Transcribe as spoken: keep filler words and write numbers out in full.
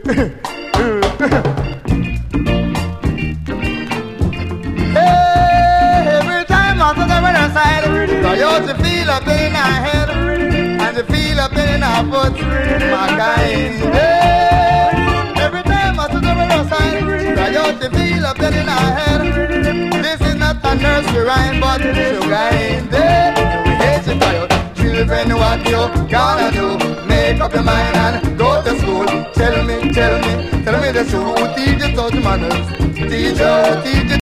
Every time I touch the other side, I used to feel a pain in our head and to feel a pain in our foot, my kind. Hey, every time I touch the other side, I used to feel a pain in our head. This is not a nursery rhyme, but sugar ain't there. We hate to tell children what you gonna do. Make up your mind and go to school. Tell me, tell me, tell me the truth. Who teach you such manners? Teacher, who teach you